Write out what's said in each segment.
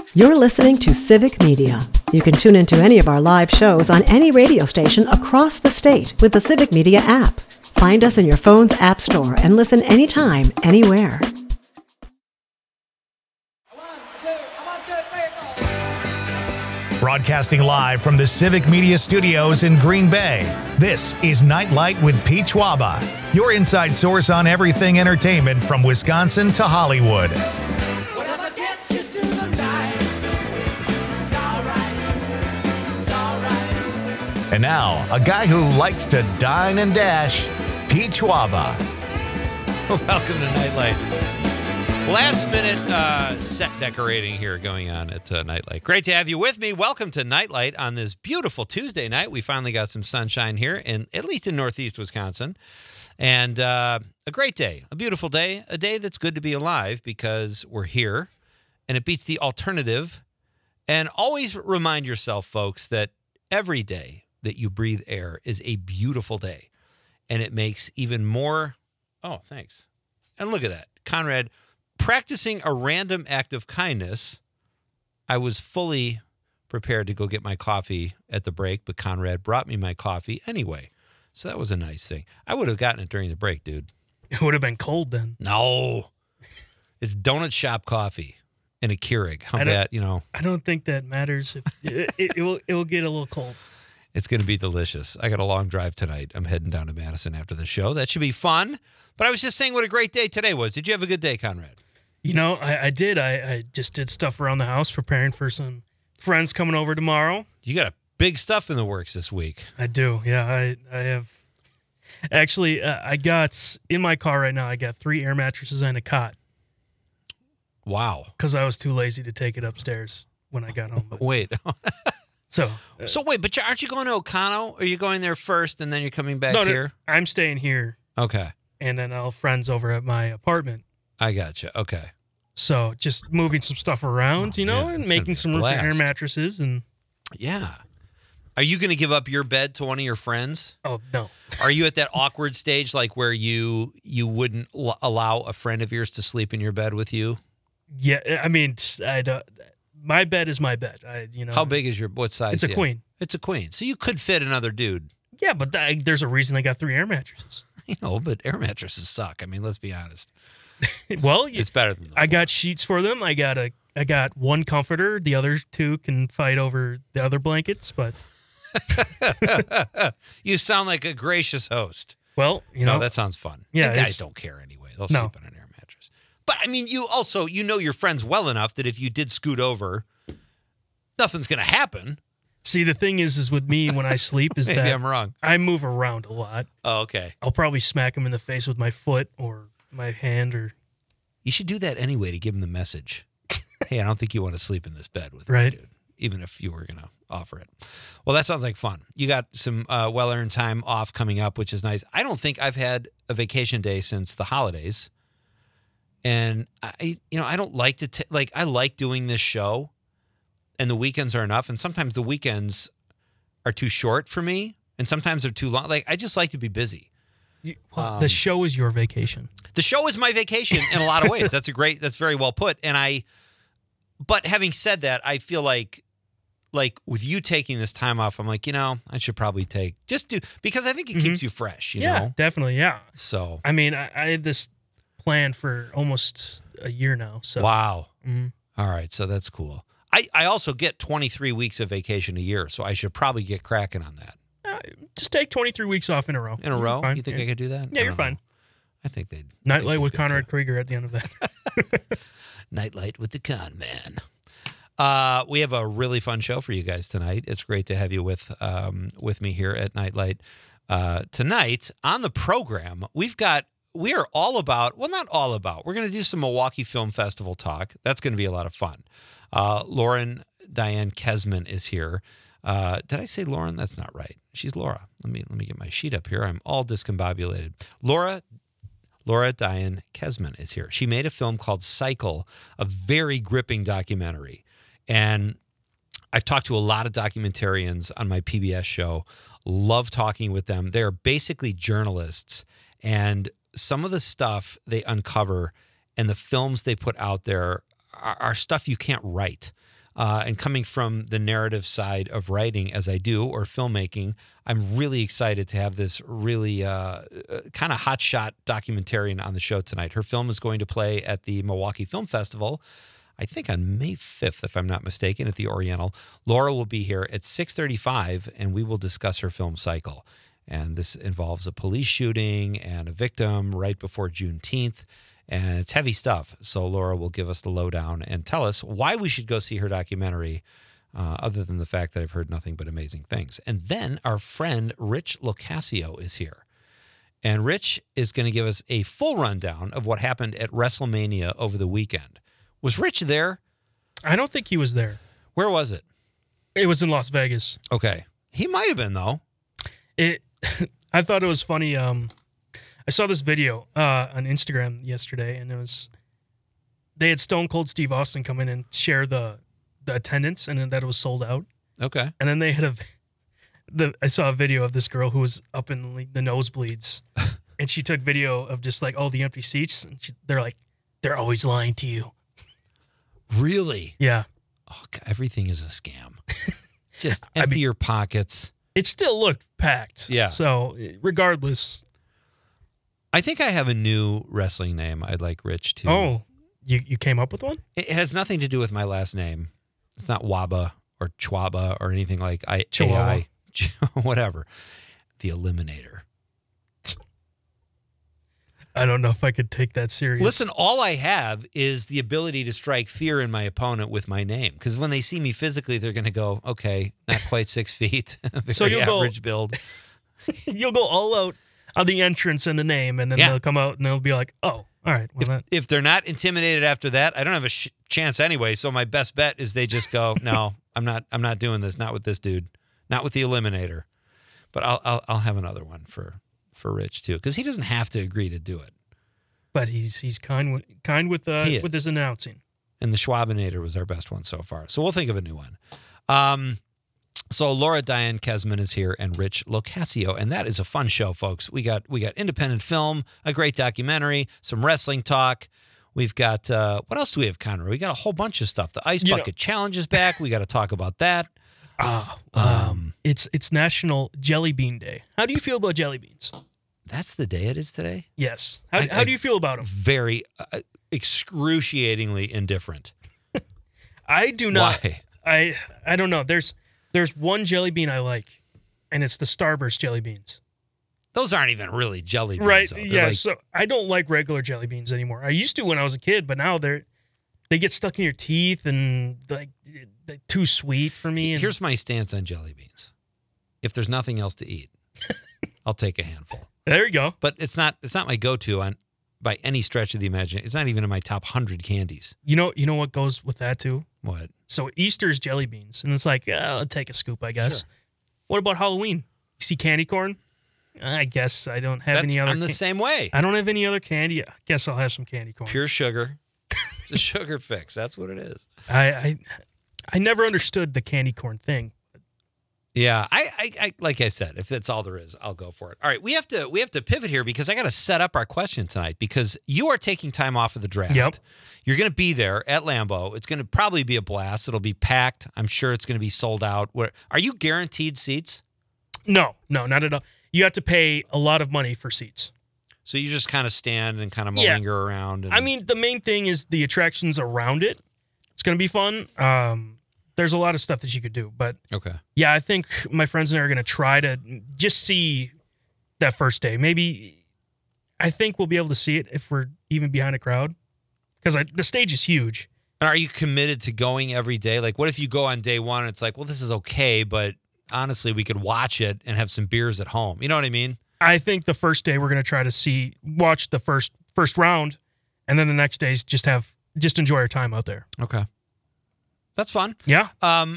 You're listening to Civic Media. You can tune into any of our live shows on any radio station across the state with the Civic Media app. Find us in your phone's app store and listen anytime, anywhere. Broadcasting live from the Civic Media Studios in Green Bay, this is Nightlight with Pete Schwaba, your inside source on everything entertainment from Wisconsin to Hollywood. And now, a guy who likes to dine and dash, Pete Schwaba. Welcome to Nightlight. Last minute set decorating here going on at Nightlight. Great to have you with me. Welcome to Nightlight on this beautiful Tuesday night. We finally got some sunshine here, at least in northeast Wisconsin. And a great day, a beautiful day, a day that's good to be alive because we're here and it beats the alternative. And always remind yourself, folks, that every day that you breathe air is a beautiful day. And it makes even more... Oh, thanks. And look at that. Conrad, practicing a random act of kindness, I was fully prepared to go get my coffee at the break, but Conrad brought me my coffee anyway. So that was a nice thing. I would have gotten it during the break, dude. It would have been cold then. No. It's donut shop coffee and a Keurig. How bad, I don't think that matters. It will get a little cold. It's going to be delicious. I got a long drive tonight. I'm heading down to Madison after the show. That should be fun. But I was just saying what a great day today was. Did you have a good day, Conrad? I did. I just did stuff around the house, preparing for some friends coming over tomorrow. You got big stuff in the works this week. I do. Yeah, I have. Actually, I got, in my car right now, I got 3 air mattresses and a cot. Wow. Because I was too lazy to take it upstairs when I got home. Wait. So wait, but aren't you going to O'Connell? Or are you going there first and then you're coming back here? No, I'm staying here. Okay. And then I'll have friends over at my apartment. I gotcha. Okay. So just moving some stuff around, and making some room for air mattresses. And yeah. Are you going to give up your bed to one of your friends? Oh, no. Are you at that awkward stage like where you wouldn't allow a friend of yours to sleep in your bed with you? Yeah, I mean, I don't... My bed is my bed. How big is what size? It's a queen. It's a queen. So you could fit another dude. Yeah, but there's a reason I got 3 air mattresses. But air mattresses suck. I mean, let's be honest. Well, it's better than I got sheets for them. I got one comforter. The other 2 can fight over the other blankets, but you sound like a gracious host. Well, that sounds fun. Yeah, and guys don't care anyway. They'll sleep on an air mattress. But I mean, you also know your friends well enough that if you did scoot over, nothing's going to happen. See, the thing is with me when I sleep is Maybe that I'm wrong. I move around a lot. Oh, okay. I'll probably smack him in the face with my foot or my hand. Or you should do that anyway to give him the message. Hey, I don't think you want to sleep in this bed with me, dude, even if you were going to offer it. Well, that sounds like fun. You got some well-earned time off coming up, which is nice. I don't think I've had a vacation day since the holidays. And I don't like to I like doing this show, and the weekends are enough. And sometimes the weekends are too short for me, and sometimes they're too long. Like I just like to be busy. The show is your vacation. The show is my vacation in a lot of ways. That's very well put. But having said that, I feel like with you taking this time off, I'm like, I should probably because I think it keeps you fresh. You know? Definitely. Yeah. So I mean, I had this planned for almost a year now. So wow. Mm-hmm. All right. So that's cool. I also get 23 weeks of vacation a year, so I should probably get cracking on that. Just take 23 weeks off in a row. In a row? You think I could do that? Yeah, you're fine. I think they'd... Nightlight with Conrad Krieger at the end of that. Nightlight with the con man. We have a really fun show for you guys tonight. It's great to have you with me here at Nightlight. Tonight, on the program, we are all about, well, not all about, we're going to do some Milwaukee Film Festival talk. That's going to be a lot of fun. Lauren Diane Kesman is here. Did I say Lauren? That's not right. She's Laura. Let me get my sheet up here. I'm all discombobulated. Laura Diane Kesman is here. She made a film called Cycle, a very gripping documentary. And I've talked to a lot of documentarians on my PBS show. Love talking with them. They're basically journalists. And some of the stuff they uncover and the films they put out there are stuff you can't write. And coming from the narrative side of writing as I do, or filmmaking, I'm really excited to have this really kind of hotshot documentarian on the show tonight. Her film is going to play at the Milwaukee Film Festival, I think on May 5th, if I'm not mistaken, at the Oriental. Laura will be here at 6:35, and we will discuss her film cycle. And this involves a police shooting and a victim right before Juneteenth. And it's heavy stuff. So Laura will give us the lowdown and tell us why we should go see her documentary, other than the fact that I've heard nothing but amazing things. And then our friend Rich Locascio is here. And Rich is going to give us a full rundown of what happened at WrestleMania over the weekend. Was Rich there? I don't think he was there. Where was it? It was in Las Vegas. Okay. He might have been, though. I thought it was funny. I saw this video on Instagram yesterday, and they had Stone Cold Steve Austin come in and share the attendance, and that it was sold out. Okay. And then they had I saw a video of this girl who was up in the nosebleeds, and she took video of just like all the empty seats, and they're like, they're always lying to you. Really? Yeah. Oh, God, everything is a scam. Just empty your pockets. It still looked packed. Yeah. So regardless. I think I have a new wrestling name I'd like Rich to. Oh, you came up with one? It has nothing to do with my last name. It's not Waba or Chwaba or anything like Chihuahua. AI, whatever. The Eliminator. I don't know if I could take that serious. Listen, all I have is the ability to strike fear in my opponent with my name. Because when they see me physically, they're going to go, okay, not quite 6 feet. So you'll average build. You'll go all out on the entrance and the name, and then they'll come out and they'll be like, oh, all right. Well, if they're not intimidated after that, I don't have a chance anyway. So my best bet is they just go, no, I'm not doing this. Not with this dude. Not with the Eliminator. But I'll have another one for Rich too, because he doesn't have to agree to do it. But he's kind with his announcing. And the Schwabinator was our best one so far. So we'll think of a new one. So Laura Diane Kesman is here and Rich Locascio, and that is a fun show, folks. We got independent film, a great documentary, some wrestling talk. We've got what else do we have, Conroy? We got a whole bunch of stuff. The Ice Bucket Challenge is back. We got to talk about that. It's National Jelly Bean Day. How do you feel about jelly beans? That's the day it is today? Yes. How do you feel about them? Very excruciatingly indifferent. I do not. Why? I don't know. There's one jelly bean I like, and it's the Starburst jelly beans. Those aren't even really jelly beans. Right. Though. Yeah. So I don't like regular jelly beans anymore. I used to when I was a kid, but now they get stuck in your teeth and they're too sweet for me. And here's my stance on jelly beans. If there's nothing else to eat, I'll take a handful. There you go. But it's not my go-to on by any stretch of the imagination. It's not even in my top 100 candies. You know what goes with that too? What? So Easter's jelly beans, and it's like, I'll take a scoop, I guess. Sure. What about Halloween? You see candy corn? I guess I don't have any other. I'm the same way. I don't have any other candy. I guess I'll have some candy corn. Pure sugar. It's a sugar fix. That's what it is. I never understood the candy corn thing. Yeah, I like I said, if that's all there is, I'll go for it. All right, we have to pivot here because I got to set up our question tonight because you are taking time off of the draft. Yep. You're going to be there at Lambeau. It's going to probably be a blast. It'll be packed. I'm sure it's going to be sold out. Are you guaranteed seats? No, not at all. You have to pay a lot of money for seats. So you just kind of stand and kind of linger around. I mean, the main thing is the attractions around it. It's going to be fun. There's a lot of stuff that you could do, but okay. Yeah, I think my friends and I are going to try to just see that first day. Maybe I think we'll be able to see it if we're even behind a crowd because the stage is huge. And are you committed to going every day? Like, what if you go on day one and it's like, well, this is okay, but honestly, we could watch it and have some beers at home. You know what I mean? I think the first day we're going to try to watch the first round, and then the next days just enjoy our time out there. Okay. That's fun. Yeah.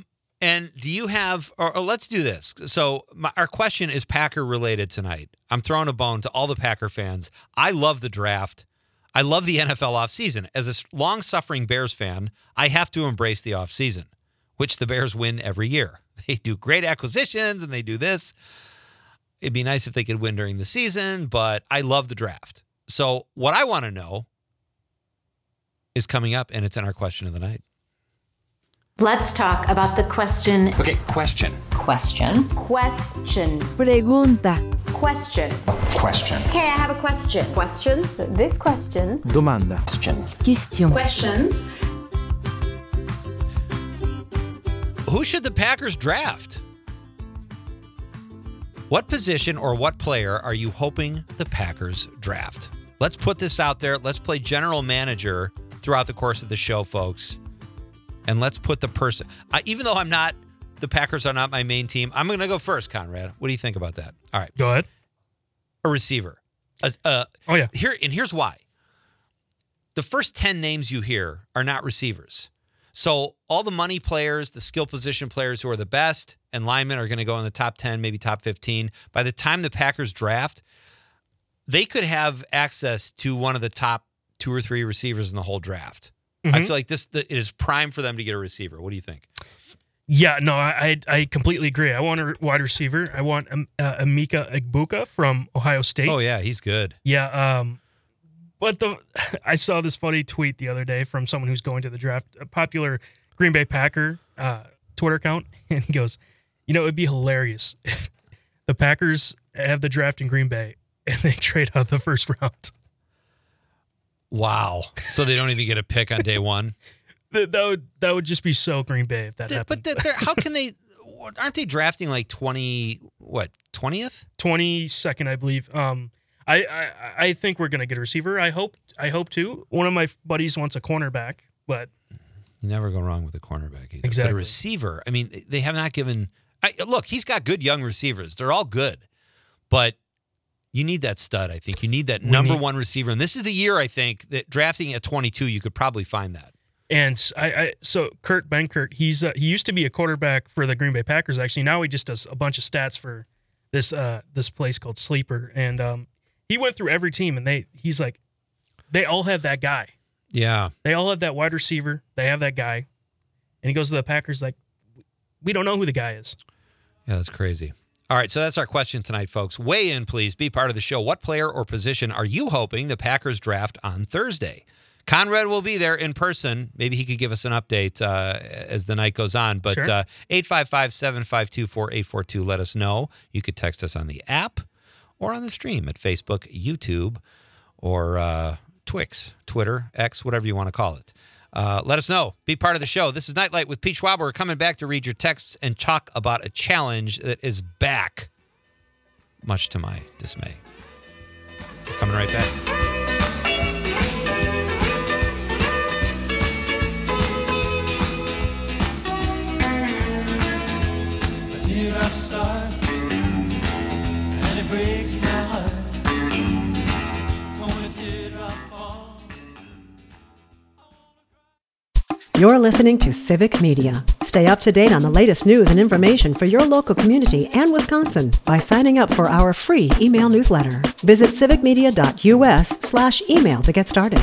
And do you have, or let's do this. So our question is Packer related tonight. I'm throwing a bone to all the Packer fans. I love the draft. I love the NFL offseason. As a long-suffering Bears fan, I have to embrace the offseason, which the Bears win every year. They do great acquisitions and they do this. It'd be nice if they could win during the season, but I love the draft. So what I want to know is coming up, and it's in our question of the night. Let's talk about the question. Okay, question. Question. Pregunta. Question. Question. Okay, I have a question. Questions? This question. Domanda. Question. Questions. Who should the Packers draft? What position or what player are you hoping the Packers draft? Let's put this out there. Let's play general manager throughout the course of the show, folks. And let's put the person, even though the Packers are not my main team, I'm going to go first, Conrad. What do you think about that? All right. Go ahead. A receiver. Oh, yeah. Here's why. The first 10 names you hear are not receivers. So all the money players, the skill position players who are the best, and linemen are going to go in the top 10, maybe top 15. By the time the Packers draft, they could have access to one of the top 2 or 3 receivers in the whole draft. Mm-hmm. I feel like it is prime for them to get a receiver. What do you think? Yeah, no, I completely agree. I want a wide receiver. I want Emeka Egbuka from Ohio State. Oh, yeah, he's good. Yeah, but I saw this funny tweet the other day from someone who's going to the draft, a popular Green Bay Packer Twitter account, and he goes, it'd be hilarious if the Packers have the draft in Green Bay and they trade out the first round. Wow. So they don't even get a pick on day one? That would just be so Green Bay if that happened. But how can they? Aren't they drafting like 20th? 22nd, I believe. I think we're gonna get a receiver. I hope to. One of my buddies wants a cornerback, but you never go wrong with a cornerback either. Exactly. But a receiver, I mean, they have not given. Look, he's got good young receivers. They're all good, but you need that stud. I think you need that number one receiver, and this is the year I think that drafting at 22, you could probably find that. And so Kurt Benkert, he used to be a quarterback for the Green Bay Packers. Actually, now he just does a bunch of stats for this place called Sleeper, and he went through every team, and he's like, they all have that guy. Yeah, they all have that wide receiver. They have that guy, and he goes to the Packers like, we don't know who the guy is. Yeah, that's crazy. All right, so that's our question tonight, folks. Weigh in, please. Be part of the show. What player or position are you hoping the Packers draft on Thursday? Conrad will be there in person. Maybe he could give us an update as the night goes on. But sure. 855-752-4842, let us know. You could text us on the app or on the stream at Facebook, YouTube, or Twix, Twitter, X, whatever you want to call it. Let us know. Be part of the show. This is Nightlight with Pete Schwab. We're coming back to read your texts and talk about a challenge that is back, much to my dismay. Coming right back. You're listening to Civic Media. Stay up to date on the latest news and information for your local community and Wisconsin by signing up for our free email newsletter. Visit civicmedia.us/email to get started.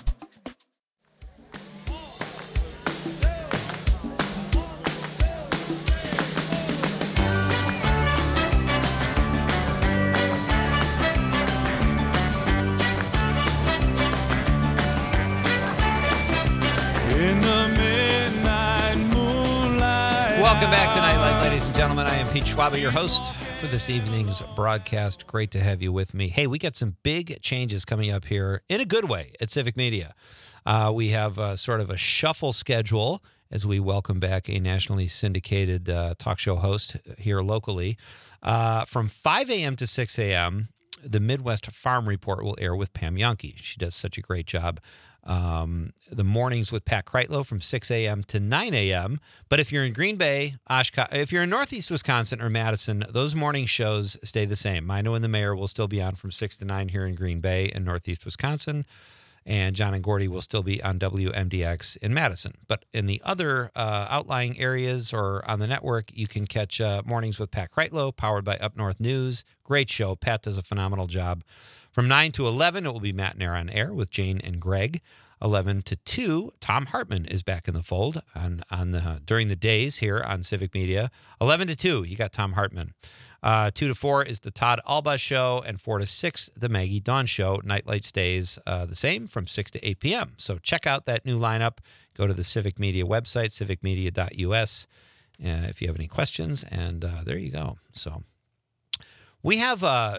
Welcome back to Nightlight, ladies and gentlemen. I am Pete Schwab, your host for this evening's broadcast. Great to have you with me. Hey, we got some big changes coming up here in a good way at Civic Media. We have sort of a shuffle schedule as we welcome back a nationally syndicated talk show host here locally. From 5 a.m. to 6 a.m., the Midwest Farm Report will air with Pam Yonke. She does such a great job. The mornings with Pat Kreitlow from 6 a.m. to 9 a.m. But if you're in Green Bay, Oshkosh, if you're in Northeast Wisconsin or Madison, those morning shows stay the same. Mino and the Mayor will still be on from 6 to 9 here in Green Bay and Northeast Wisconsin. And John and Gordy will still be on WMDX in Madison. But in the other outlying areas or on the network, you can catch Mornings with Pat Kreitlow, powered by Up North News. Great show. Pat does a phenomenal job. From 9 to 11, it will be Matt and Air on Air with Jane and Greg. 11 to 2, Tom Hartman is back in the fold during the days here on Civic Media. 11 to 2, you got Tom Hartman. 2 to 4 is the Todd Alba Show, and 4 to 6, the Maggie Dawn Show. Nightlight stays the same from 6 to 8 p.m. So check out that new lineup. Go to the Civic Media website, civicmedia.us, if you have any questions, and there you go. So we have,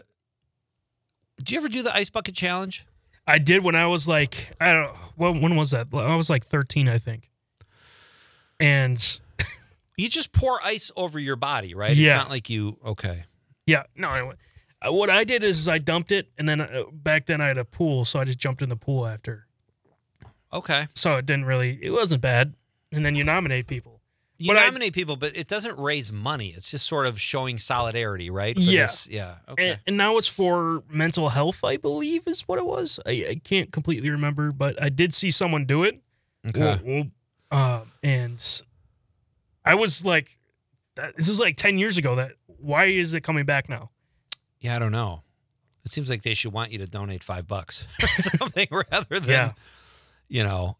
did you ever do the Ice Bucket Challenge? I did when I was like, I don't know, when was that? I was like 13, I think. And You just pour ice over your body, right? Yeah. It's not like you, okay. yeah, no, anyway. What I did is I dumped it, and then back then I had a pool, so I just jumped in the pool after. Okay. So it wasn't bad. And then you nominate people. You But I- nominate people, but it doesn't raise money. It's just sort of showing solidarity, right? For Yeah. this- yeah. Okay. And now it's for mental health, I believe, is what it was. I can't completely remember, but I did see someone do it. Okay. And I was like, this was like 10 years ago. Why is it coming back now? Yeah, I don't know. It seems like they should want you to donate $5 or something rather than, Yeah. you know.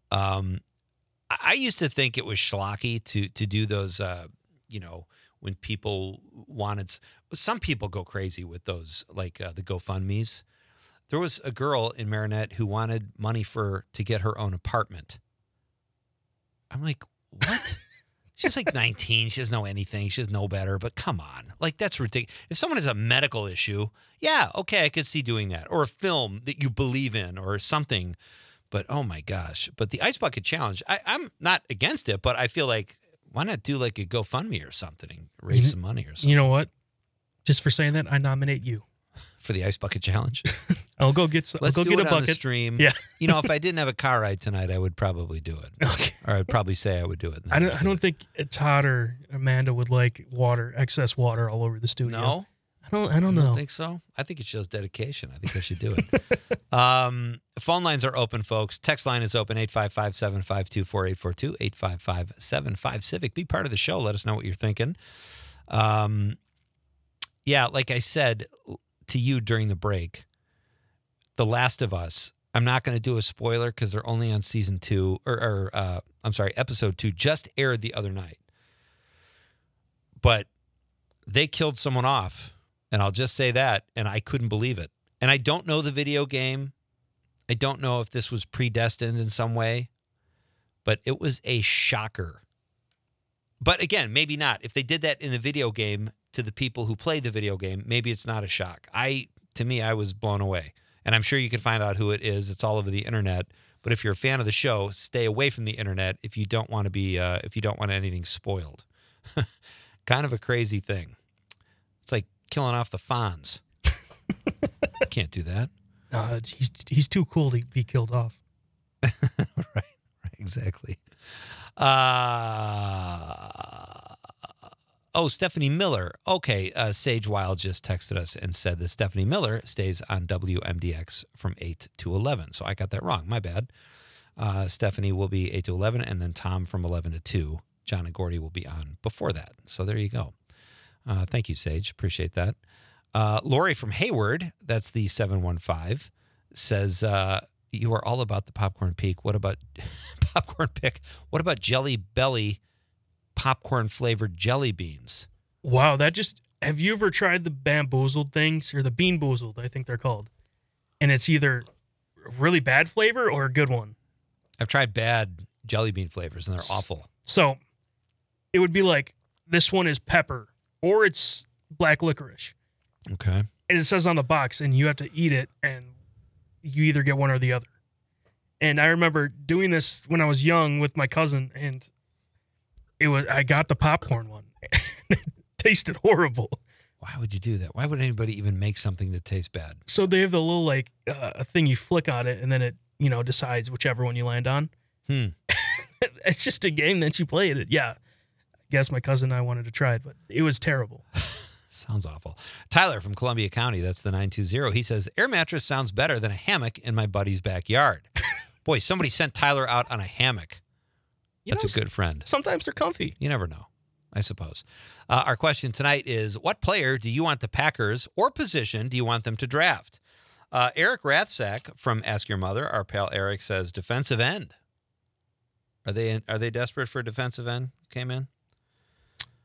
I used to think it was schlocky to do those, you know, when people wanted. Some people go crazy with those, like the GoFundMe's. There was a girl in Marinette who wanted money to get her own apartment. I'm like, what? She's like 19. She doesn't know anything. She doesn't know better. But come on. Like, that's ridiculous. If someone has a medical issue, yeah, okay, I could see doing that. Or a film that you believe in or something. But, oh, my gosh. But the Ice Bucket Challenge, I'm not against it, but I feel like, why not do like a GoFundMe or something and raise some money or something You know what? Just for saying that, I nominate you. for the Ice Bucket Challenge? I'll go get some. Let's I'll go do get it a on the bucket. stream. Yeah. You know, if I didn't have a car ride tonight, I would probably do it. Okay. Or I'd probably say I would do it. I don't think Todd or Amanda would like excess water all over the studio. No? I don't I know. don't think so. I think it shows dedication. I think I should do it. Phone lines are open, folks. Text line is open, 855-752-4842, 855-75-CIVIC. Be part of the show. Let us know what you're thinking. Yeah, like I said to you during the break, The Last of Us, I'm not going to do a spoiler because they're only on season 2, episode 2 just aired the other night. But they killed someone off. And I'll just say that, and I couldn't believe it. And I don't know the video game. I don't know if this was predestined in some way, but it was a shocker. But again, maybe not. If they did that in the video game to the people who played the video game, maybe it's not a shock. To me, I was blown away. And I'm sure you can find out who it is. It's all over the internet. But if you're a fan of the show, stay away from the internet if you don't want to be, if you don't want anything spoiled. Kind of a crazy thing. It's like killing off the Fonz. Can't do that. He's too cool to be killed off. right, exactly. Stephanie Miller. Okay, Sage Wild just texted us and said that Stephanie Miller stays on WMDX from 8 to 11. So I got that wrong. My bad. Stephanie will be 8 to 11, and then Tom from 11 to 2. John and Gordy will be on before that. So there you go. Thank you, Sage. Appreciate that. Lori from Hayward, that's the 715, says, you are all about the popcorn peak. What about popcorn pick? What about Jelly Belly popcorn flavored jelly beans? Wow, have you ever tried the Bamboozled things or the Bean Boozled, I think they're called? And it's either a really bad flavor or a good one. I've tried bad jelly bean flavors and they're awful. So it would be like, this one is pepper or it's black licorice. Okay. And it says on the box, and you have to eat it, and you either get one or the other. And I remember doing this when I was young with my cousin, and I got the popcorn one. It tasted horrible. Why would you do that? Why would anybody even make something that tastes bad? So they have the little like a thing you flick on it, and then it decides whichever one you land on. It's just a game that you play it. Yeah, I guess my cousin and I wanted to try it, but it was terrible. Sounds awful. Tyler from Columbia County, that's the 920. He says, air mattress sounds better than a hammock in my buddy's backyard. Boy, somebody sent Tyler out on a hammock. That's a good friend. Sometimes they're comfy. You never know, I suppose. Our question tonight is, what player do you want the Packers or position do you want them to draft? Eric Rathsack from Ask Your Mother, our pal Eric, says defensive end. Are they desperate for a defensive end? Came in?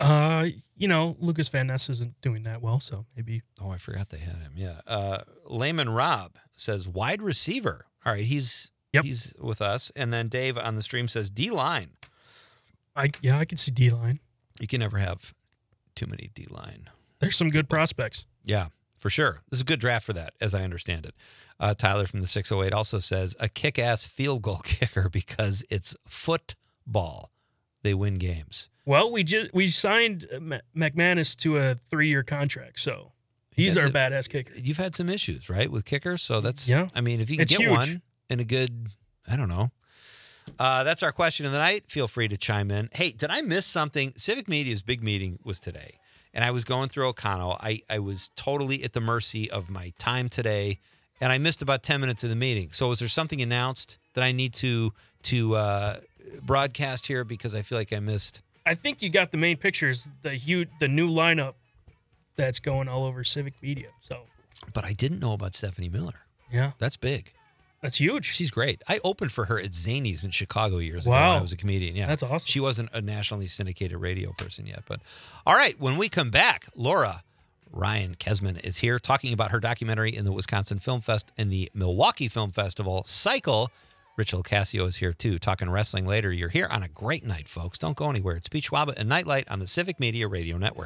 Lucas Van Ness isn't doing that well, so maybe. Oh, I forgot they had him. Yeah. Layman Rob says wide receiver. All right, he's with us. And then Dave on the stream says D-line. I can see D-line. You can never have too many D-line. There's some good prospects. Yeah, for sure. This is a good draft for that, as I understand it. Tyler from the 608 also says a kick-ass field goal kicker because it's football. They win games. Well, we signed McManus to a 3-year contract, so he's our badass kicker. You've had some issues, right, with kickers? So that's, I mean, if you can It's get huge. one in a good, I don't know. That's our question of the night. Feel free to chime in. Hey, did I miss something? Civic Media's big meeting was today, and I was going through O'Connell. I was totally at the mercy of my time today, and I missed about 10 minutes of the meeting. So was there something announced that I need to broadcast here, because I feel like I missed? I think you got the main pictures, the new lineup that's going all over Civic Media. So, But I didn't know about Stephanie Miller. yeah, That's big. that's huge. She's great. I opened for her at Zanies in Chicago years ago Wow. when I was a comedian. Yeah, That's awesome. She wasn't a nationally syndicated radio person yet. But all right, when we come back, Laura Ryan Kesman is here talking about her documentary in the Wisconsin Film Fest and the Milwaukee Film Festival, Cycle. Rich Ocasio is here too, talking wrestling later. You're here on a great night, folks. Don't go anywhere. It's Pete Schwaba and Nightlight on the Civic Media Radio Network.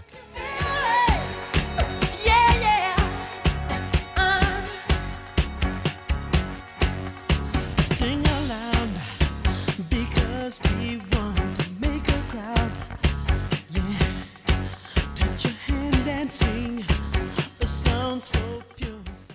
Sing aloud because we want to make a crowd. Yeah, touch your hand and sing a song so pure.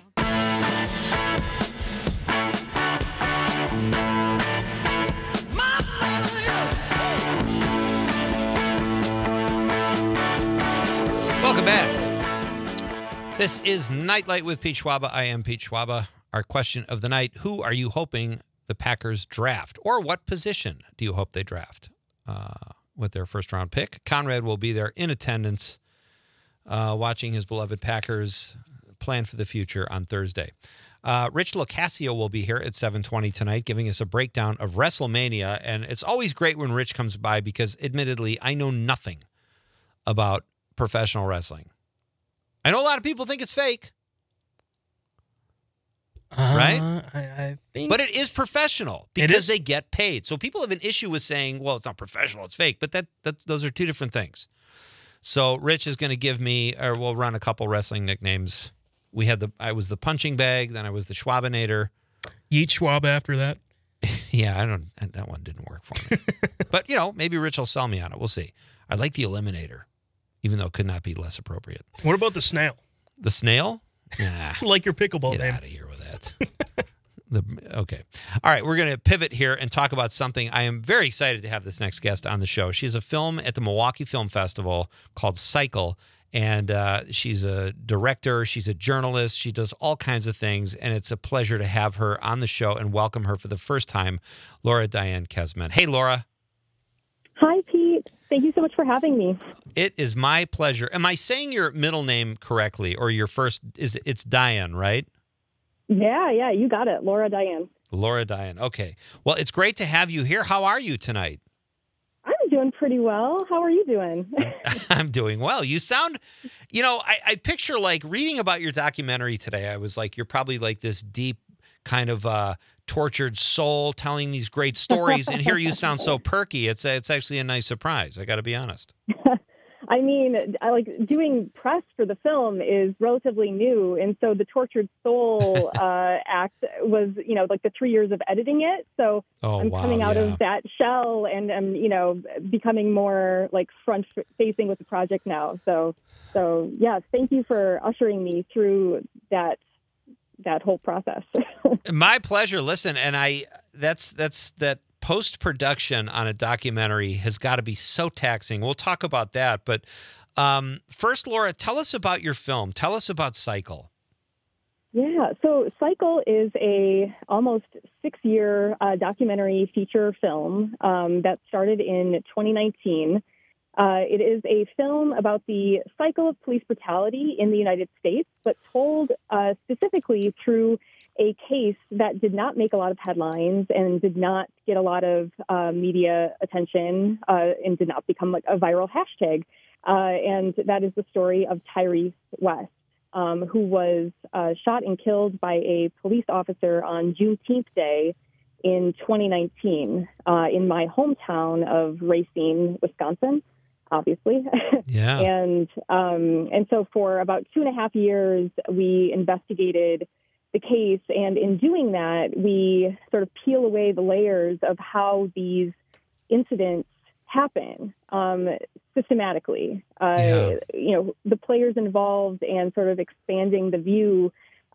Welcome back. This is Nightlight with Pete Schwaba. I am Pete Schwaba. Our question of the night: who are you hoping the Packers draft, or what position do you hope they draft with their first-round pick? Conrad will be there in attendance, watching his beloved Packers plan for the future on Thursday. Rich Locascio will be here at 7:20 tonight, giving us a breakdown of WrestleMania. And it's always great when Rich comes by because, admittedly, I know nothing about professional wrestling. I know a lot of people think it's fake. Right? I think. But it is professional because they get paid. So people have an issue with saying, well, it's not professional, it's fake. But those are two different things. So Rich is going to give me, or we'll run a couple wrestling nicknames. I was the punching bag, then I was the Schwabinator. Yeet Schwab after that. Yeah, that one didn't work for me. But, maybe Rich will sell me on it. We'll see. I like the Eliminator, even though it could not be less appropriate. What about the snail? The snail? Nah. Like your pickleball Get name. out of here with that. Okay. All right, we're going to pivot here and talk about something. I am very excited to have this next guest on the show. She has a film at the Milwaukee Film Festival called Cycle, and she's a director. She's a journalist. She does all kinds of things, and it's a pleasure to have her on the show and welcome her for the first time, Laura Diane Kesman. Hey, Laura. Hi, Pete. Thank you so much for having me. It is my pleasure. Am I saying your middle name correctly, or your first? It's Diane, right? Yeah, you got it. Laura Diane. Laura Diane. Okay. Well, it's great to have you here. How are you tonight? I'm doing pretty well. How are you doing? I'm doing well. You sound, I picture like reading about your documentary today. I was like, you're probably like this deep kind of tortured soul telling these great stories. And here you sound so perky. It's actually a nice surprise. I got to be honest. I mean, doing press for the film is relatively new. And so the tortured soul act was, like the 3 years of editing it. So I'm coming out of that shell and I'm, becoming more like front facing with the project now. So yeah, thank you for ushering me through that whole process. My pleasure. Listen, and that's that post-production on a documentary has got to be so taxing. We'll talk about that. But first, Laura, tell us about your film. Tell us about Cycle. Yeah, so Cycle is a almost 6-year documentary feature film that started in 2019. It is a film about the cycle of police brutality in the United States, but told specifically through a case that did not make a lot of headlines and did not get a lot of media attention and did not become like a viral hashtag. And that is the story of Tyrese West, who was shot and killed by a police officer on Juneteenth Day in 2019 in my hometown of Racine, Wisconsin, obviously. Yeah. And so for about 2.5 years, we investigated the case. And in doing that, we sort of peel away the layers of how these incidents happen systematically. You know, the players involved and sort of expanding the view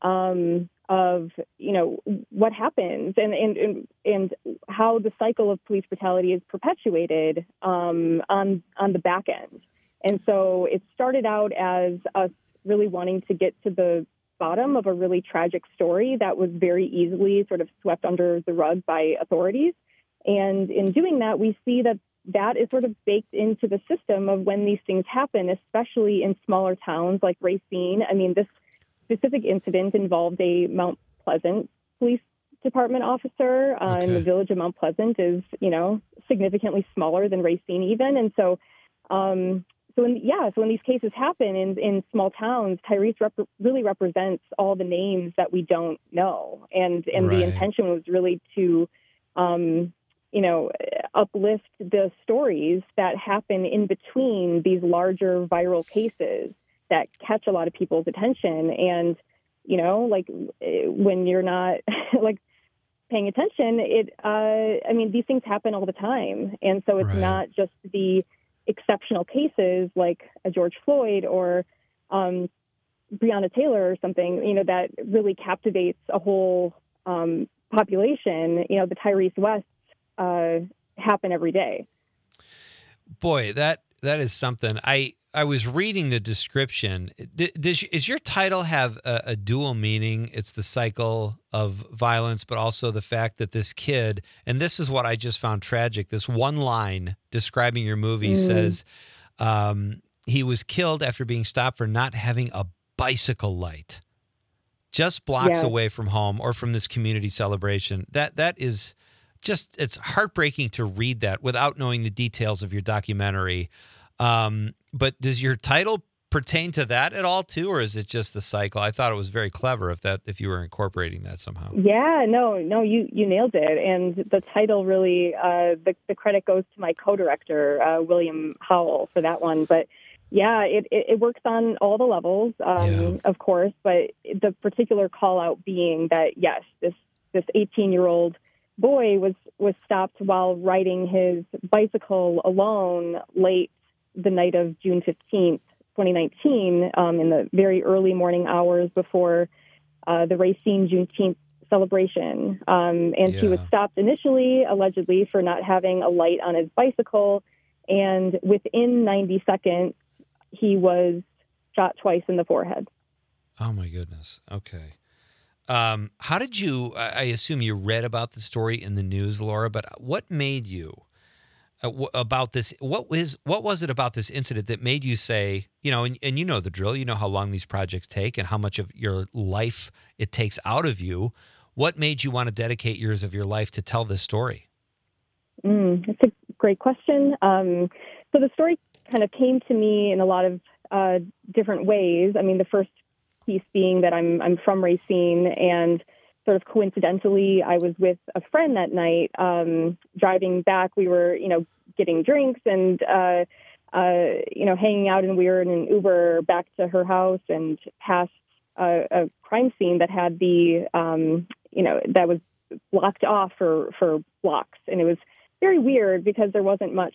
of, you know, what happens and how the cycle of police brutality is perpetuated on the back end. And so it started out as us really wanting to get to the bottom of a really tragic story that was very easily sort of swept under the rug by authorities. And in doing that, we see that is sort of baked into the system of when these things happen, especially in smaller towns like Racine. I mean, this specific incident involved a Mount Pleasant Police Department officer, and the village of Mount Pleasant is, you know, significantly smaller than Racine even. And so, so when these cases happen in small towns, Tyrese really represents all the names that we don't know. And the intention was really to, you know, uplift the stories that happen in between these larger viral cases that catch a lot of people's attention. And, you know, like when you're not like paying attention, I mean, these things happen all the time. And so it's not just the exceptional cases like a George Floyd or Breonna Taylor or something, you know, that really captivates a whole population. You know, the Tyrese West happen every day. Boy, that is something. I was reading the description. Does your title have a dual meaning? It's the cycle of violence, but also the fact that this kid, and this is what I just found tragic, this one line describing your movie says, he was killed after being stopped for not having a bicycle light just blocks away from home or from this community celebration. That is just, it's heartbreaking to read that without knowing the details of your documentary. But does your title pertain to that at all too, or is it just the cycle? I thought it was very clever if you were incorporating that somehow. Yeah, no, you nailed it. And the title really, the credit goes to my co-director, William Howell, for that one. But yeah, it works on all the levels, of course, but the particular call out being that, yes, this 18-year-old boy was stopped while riding his bicycle alone late the night of June 15th, 2019, in the very early morning hours before the Racine Juneteenth celebration. And he was stopped initially, allegedly, for not having a light on his bicycle. And within 90 seconds, he was shot twice in the forehead. Oh, my goodness. Okay. How did you, I assume you read about the story in the news, Laura, but what made you about this? What was it about this incident that made you say, you know, and you know the drill, you know how long these projects take and how much of your life it takes out of you. What made you want to dedicate years of your life to tell this story? That's a great question. So the story kind of came to me in a lot of different ways. I mean, the first piece being that I'm from Racine, and sort of coincidentally, I was with a friend that night. Driving back, we were, you know, getting drinks and, you know, hanging out, and we were in an Uber back to her house and past a crime scene that had the, you know, that was blocked off for blocks. And it was very weird because there wasn't much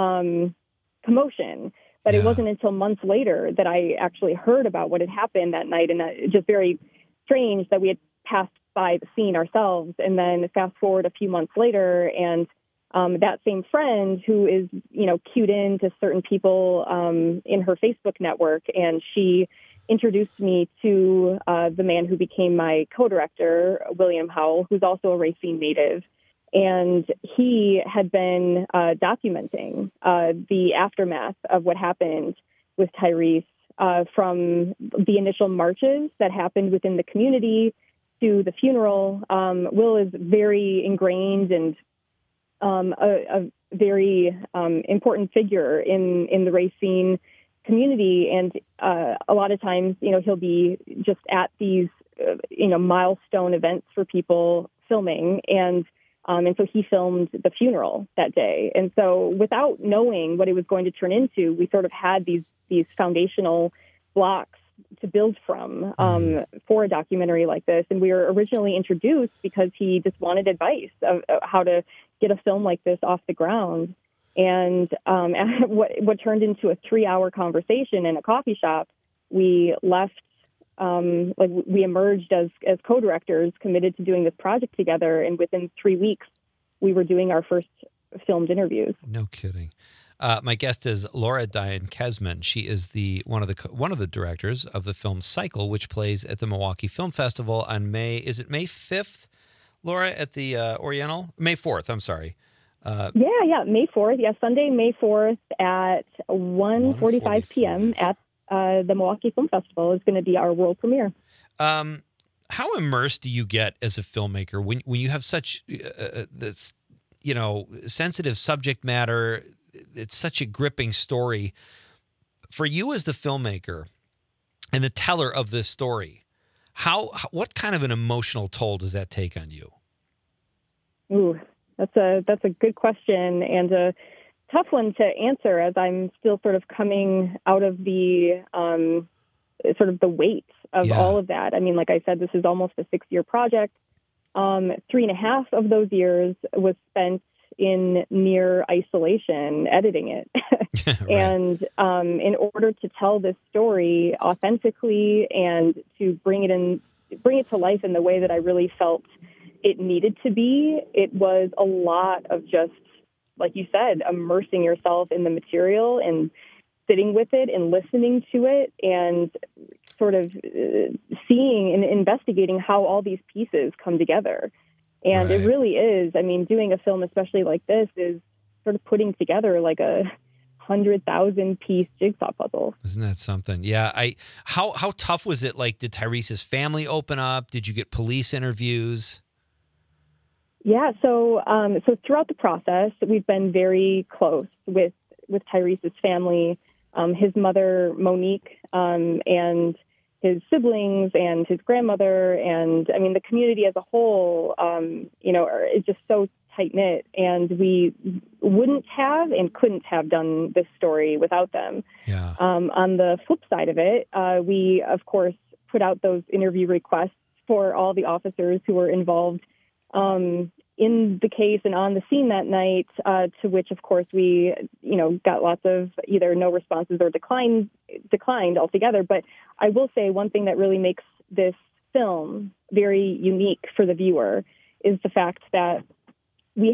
commotion. But it wasn't until months later that I actually heard about what had happened that night. And it's just very strange that we had passed by the scene ourselves. And then fast forward a few months later, and that same friend who is, you know, cued in to certain people in her Facebook network, and she introduced me to the man who became my co-director, William Howell, who's also a Racine native. And he had been documenting the aftermath of what happened with Tyrese from the initial marches that happened within the community to the funeral. Will is very ingrained and a very important figure in the Racine community. And a lot of times, he'll be just at these, milestone events for people filming. And so he filmed the funeral that day. And so without knowing what it was going to turn into, we sort of had these foundational blocks to build from for a documentary like this. And we were originally introduced because he just wanted advice of how to get a film like this off the ground. And what turned into a 3-hour conversation in a coffee shop, we left, we emerged as co-directors committed to doing this project together. And within 3 weeks, we were doing our first filmed interviews. No kidding. My guest is Laura Diane Kesman. She is one of the directors of the film Cycle, which plays at the Milwaukee Film Festival on May 5th, Laura, at the Oriental? May 4th, I'm sorry. May 4th. Yeah, Sunday, May 4th at 1:45 p.m. at the Milwaukee Film Festival is going to be our world premiere. How immersed do you get as a filmmaker when you have such this, sensitive subject matter? It's such a gripping story for you as the filmmaker and the teller of this story. What kind of an emotional toll does that take on you? Ooh, that's a good question and a tough one to answer, as I'm still sort of coming out of the sort of the weight of all of that. I mean, like I said, this is almost a 6-year project. 3.5 of those years was spent in near isolation, editing it. Right. And in order to tell this story authentically and to bring it to life in the way that I really felt it needed to be, it was a lot of just, like you said, immersing yourself in the material and sitting with it and listening to it and sort of seeing and investigating how all these pieces come together. And It really is. I mean, doing a film, especially like this, is sort of putting together like a 100,000-piece jigsaw puzzle. Isn't that something? Yeah. How tough was it? Like, did Tyrese's family open up? Did you get police interviews? Yeah. So throughout the process, we've been very close with Tyrese's family, his mother, Monique, and his siblings and his grandmother. And I mean, the community as a whole, is just so tight knit, and we wouldn't have and couldn't have done this story without them. Yeah. On the flip side of it, we of course put out those interview requests for all the officers who were involved in the case and on the scene that night, to which, of course, we, got lots of either no responses or declined altogether. But I will say one thing that really makes this film very unique for the viewer is the fact that we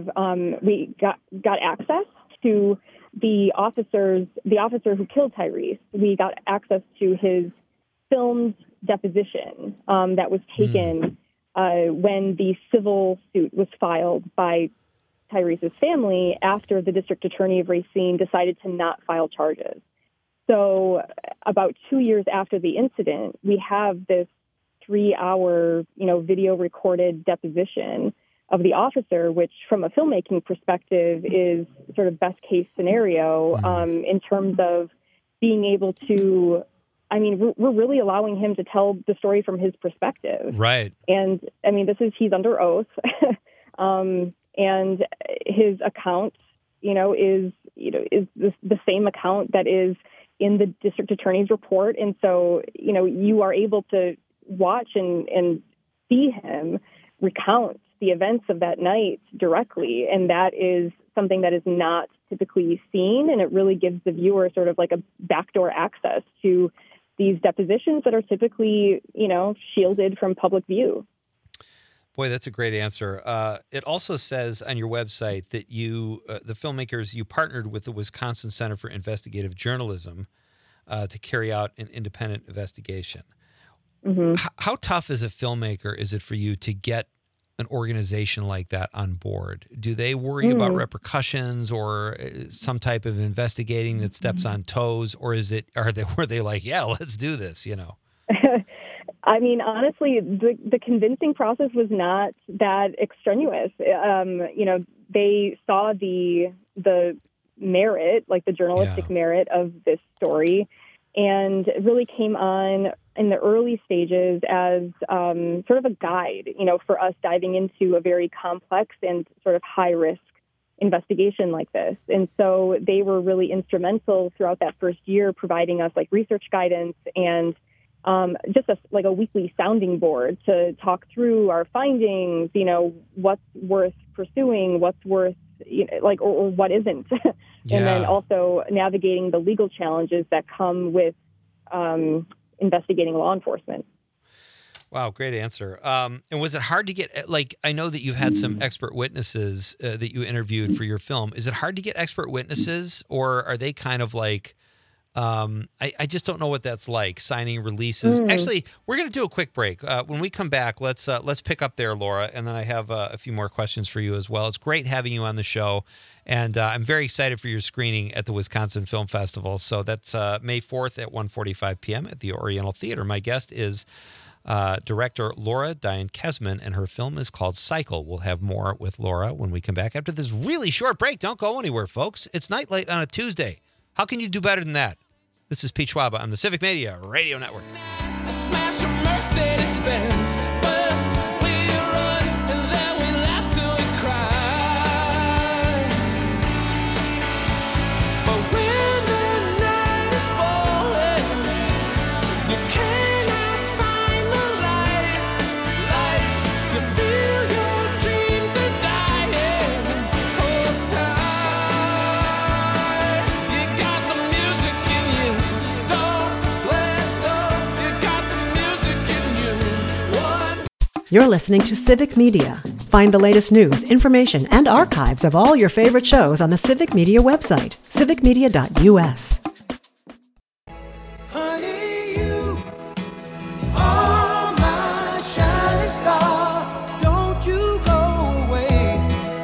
got access to the officer who killed Tyrese. We got access to his filmed deposition that was taken when the civil suit was filed by Tyrese's family after the district attorney of Racine decided to not file charges. So about 2 years after the incident, we have this 3-hour, video recorded deposition of the officer, which from a filmmaking perspective is sort of best case scenario in terms of being able to, I mean, we're really allowing him to tell the story from his perspective. Right. And I mean, he's under oath. And his account, is the same account that is in the district attorney's report. And so, you are able to watch and see him recount the events of that night directly. And that is something that is not typically seen. And it really gives the viewer sort of like a backdoor access to these depositions that are typically, shielded from public view. Boy, that's a great answer. It also says on your website that the filmmakers, you partnered with the Wisconsin Center for Investigative Journalism to carry out an independent investigation. Mm-hmm. How tough as a filmmaker is it for you to get an organization like that on board? Do they worry about repercussions or some type of investigating that steps on toes, or were they like, yeah, let's do this, I mean, honestly, the convincing process was not that extraneous. They saw the merit, like the journalistic merit of this story, and it really came on in the early stages as sort of a guide, for us diving into a very complex and sort of high-risk investigation like this. And so they were really instrumental throughout that first year, providing us like research guidance and just a weekly sounding board to talk through our findings, what's worth pursuing, what's worth, or what isn't. And then also navigating the legal challenges that come with investigating law enforcement. Wow, great answer. And was it hard to get, I know that you've had some expert witnesses that you interviewed for your film. Is it hard to get expert witnesses, or are they kind of like, I just don't know what that's like, signing releases. Actually, we're going to do a quick break. When we come back, let's pick up there, Laura, and then I have a few more questions for you as well. It's great having you on the show, and I'm very excited for your screening at the Wisconsin Film Festival. So that's May 4th at 1:45 p.m. at the Oriental Theater. My guest is director Laura Diane Kesman, and her film is called Cycle. We'll have more with Laura when we come back after this really short break. Don't go anywhere, folks. It's Nightlight on a Tuesday. How can you do better than that? This is Pete Schwaba on the Civic Media Radio Network. A smash of Mercedes-Benz. First we run and then we laugh till we cry. But when the night is falling, you cannot find the light. You feel your dreams are dying. Hold tight. You got the music in you. Don't let go. You got the music in you. You're listening to Civic Media. Find the latest news, information, and archives of all your favorite shows on the Civic Media website, civicmedia.us. Honey, you are my shining star. Don't you go away.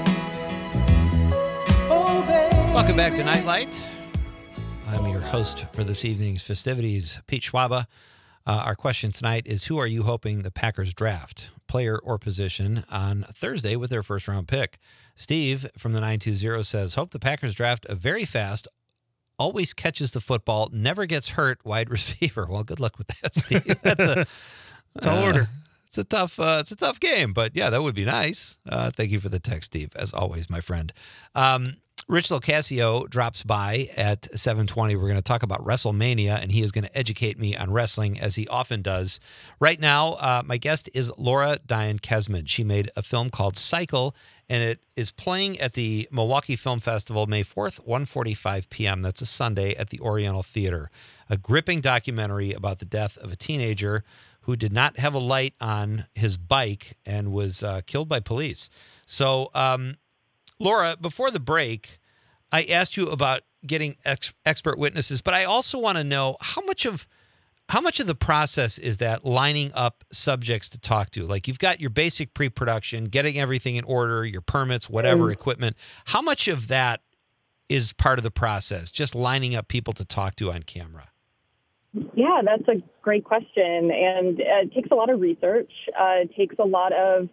Oh, baby. Welcome back to Nightlight. I'm your host for this evening's festivities, Pete Schwaba. Our question tonight is, who are you hoping the Packers draft, player or position, on Thursday with their first-round pick? Steve from the 920 says, hope the Packers draft a very fast, always catches the football, never gets hurt wide receiver. Well, good luck with that, Steve. That's a Tall order. It's a tough game, but yeah, that would be nice. Thank you for the text, Steve, as always, my friend. Rich Locasio drops by at 7:20. We're going to talk about WrestleMania, and he is going to educate me on wrestling, as he often does. Right now, my guest is Laura Diane Kesman. She made a film called Cycle, and it is playing at the Milwaukee Film Festival May 4th, 1:45 p.m. That's a Sunday at the Oriental Theater. A gripping documentary about the death of a teenager who did not have a light on his bike and was killed by police. So, Laura, before the break, I asked you about getting expert witnesses, but I also want to know how much of the process is that lining up subjects to talk to? Like, you've got your basic pre-production, getting everything in order, your permits, whatever equipment. How much of that is part of the process, just lining up people to talk to on camera? Yeah, that's a great question. And it takes a lot of research. It takes a lot of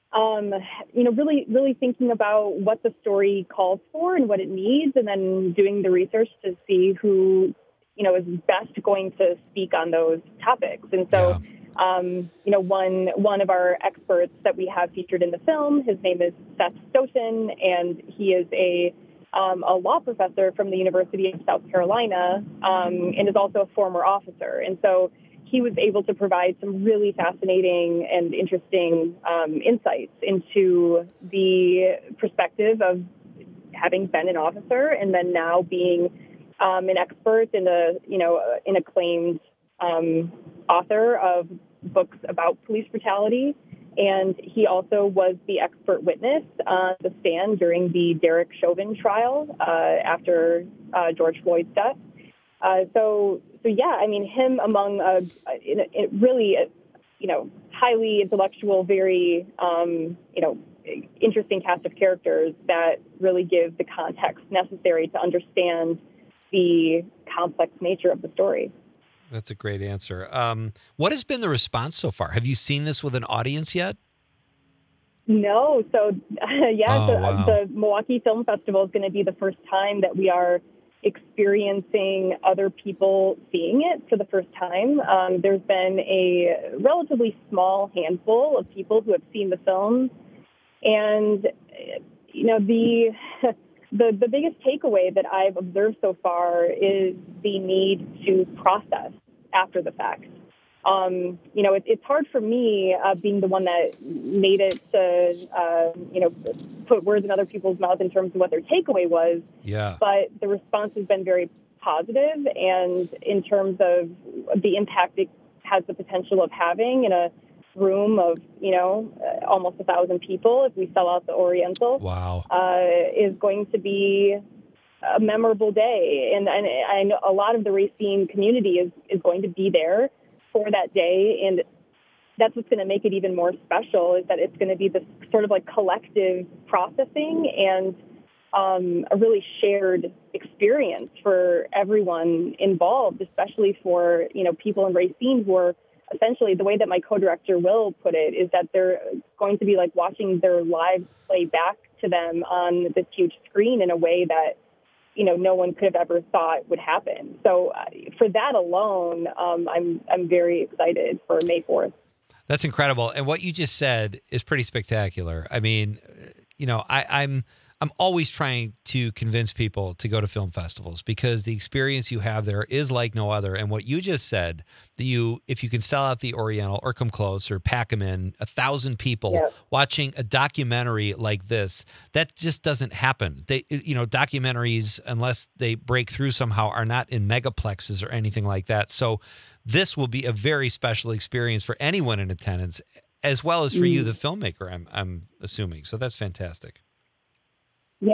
really thinking about what the story calls for and what it needs, and then doing the research to see who, is best going to speak on those topics. And so, one of our experts that we have featured in the film, his name is Seth Stoughton, and he is a law professor from the University of South Carolina, and is also a former officer. And so he was able to provide some really fascinating and interesting insights into the perspective of having been an officer and then now being an expert and an acclaimed author of books about police brutality. And he also was the expert witness on the stand during the Derek Chauvin trial after George Floyd's death. So yeah, I mean, him among really, highly intellectual, very, interesting cast of characters that really give the context necessary to understand the complex nature of the story. That's a great answer. What has been the response so far? Have you seen this with an audience yet? No. So, wow. the Milwaukee Film Festival is going to be the first time that we are experiencing other people seeing it for the first time. There's been a relatively small handful of people who have seen the film. And, you know, the biggest takeaway that I've observed so far is the need to process after the fact. You know, it's hard for me, being the one that made it to, you know, put words in other people's mouths in terms of what their takeaway was. Yeah. But the response has been very positive, and in terms of the impact it has the potential of having in a room of, you know, almost 1,000 people, if we sell out the Oriental, wow, is going to be a memorable day. And I know a lot of the Racine community is going to be there for that day, and that's what's going to make it even more special, is that it's going to be this sort of like collective processing and a really shared experience for everyone involved, especially for, you know, people in Racine who are essentially, the way that my co-director Will put it is that they're going to be like watching their lives play back to them on this huge screen in a way that, you know, no one could have ever thought would happen. So for that alone, I'm very excited for May 4th. That's incredible. And what you just said is pretty spectacular. I mean, you know, I'm always trying to convince people to go to film festivals because the experience you have there is like no other. And what you just said, that if you can sell out the Oriental or come close or pack them in, 1,000 people watching a documentary like this, that just doesn't happen. Documentaries, unless they break through somehow, are not in megaplexes or anything like that. So this will be a very special experience for anyone in attendance, as well as for you, the filmmaker, I'm assuming. So that's fantastic. Yeah.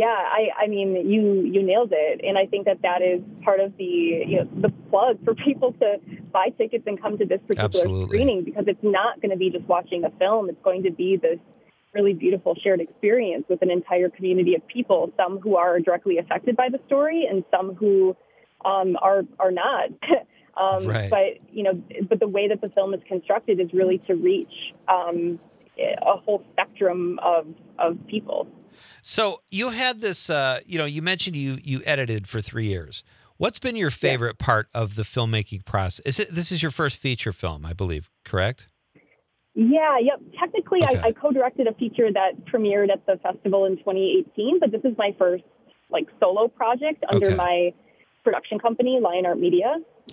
I mean, you nailed it, and I think that is part of the plug for people to buy tickets and come to this particular screening, because it's not going to be just watching a film. It's going to be this really beautiful shared experience with an entire community of people. Some who are directly affected by the story, and some who are not. Right. But the way that the film is constructed is really to reach a whole spectrum of people. So you had this, you mentioned you edited for 3 years. What's been your favorite part of the filmmaking process? This is your first feature film, I believe, correct? Yeah, yep. Technically, okay. I co-directed a feature that premiered at the festival in 2018, but this is my first solo project under my production company, Lion Art Media.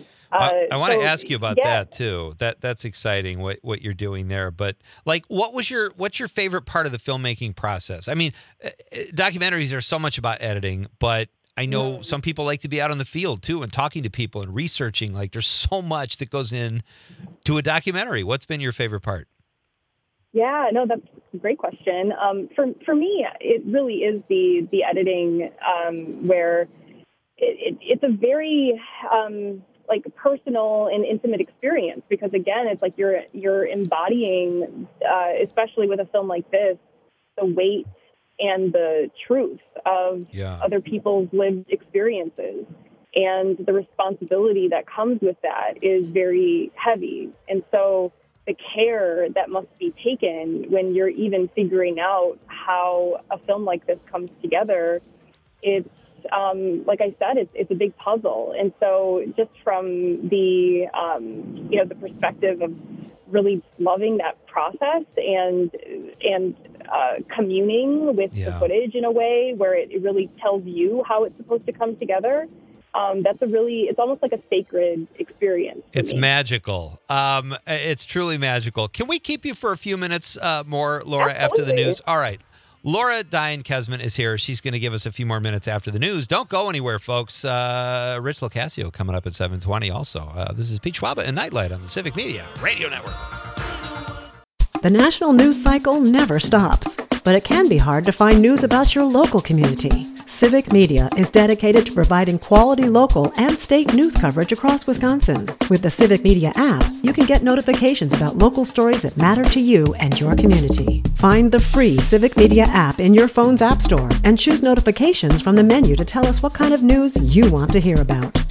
I want to ask you about that too. That's exciting what you're doing there. But what's your favorite part of the filmmaking process? I mean, documentaries are so much about editing, but I know some people like to be out on the field too and talking to people and researching. There's so much that goes in to a documentary. What's been your favorite part? Yeah, no, that's a great question. For me, it really is the editing, where it's a very personal and intimate experience, because again, it's you're embodying, especially with a film like this, the weight and the truth of other people's lived experiences, and the responsibility that comes with that is very heavy. And so the care that must be taken when you're even figuring out how a film like this comes together, it's like I said, it's a big puzzle. And so just from the perspective of really loving that process and communing with the footage in a way where it really tells you how it's supposed to come together, it's almost like a sacred experience. It's magical. It's truly magical. Can we keep you for a few minutes more, Laura, after the news? All right. Laura Diane Kesman is here. She's going to give us a few more minutes after the news. Don't go anywhere, folks. Rich LoCascio coming up at 7:20 also. This is Pete Schwaba and Nightlight on the Civic Media Radio Network. The national news cycle never stops, but it can be hard to find news about your local community. Civic Media is dedicated to providing quality local and state news coverage across Wisconsin. With the Civic Media app, you can get notifications about local stories that matter to you and your community. Find the free Civic Media app in your phone's app store and choose notifications from the menu to tell us what kind of news you want to hear about.